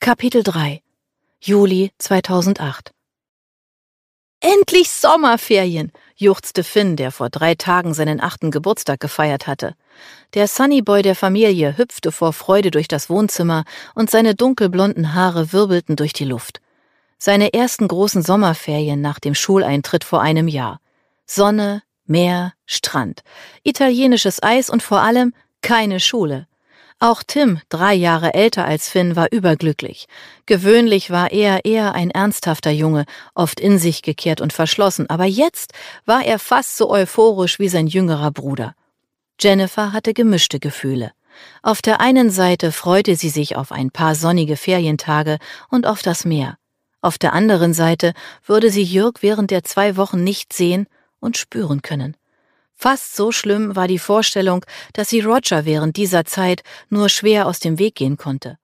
Kapitel 3 Juli 2008 »Endlich Sommerferien«, juchzte Finn, der vor 3 Tagen seinen 8. Geburtstag gefeiert hatte. Der Sunnyboy der Familie hüpfte vor Freude durch das Wohnzimmer und seine dunkelblonden Haare wirbelten durch die Luft. Seine ersten großen Sommerferien nach dem Schuleintritt vor einem Jahr. Sonne, Meer, Strand, italienisches Eis und vor allem keine Schule. Auch Tim, 3 Jahre älter als Finn, war überglücklich. Gewöhnlich war er eher ein ernsthafter Junge, oft in sich gekehrt und verschlossen, aber jetzt war er fast so euphorisch wie sein jüngerer Bruder. Jennifer hatte gemischte Gefühle. Auf der einen Seite freute sie sich auf ein paar sonnige Ferientage und auf das Meer. Auf der anderen Seite würde sie Jörg während der 2 Wochen nicht sehen und spüren können. Fast so schlimm war die Vorstellung, dass sie Roger während dieser Zeit nur schwer aus dem Weg gehen konnte.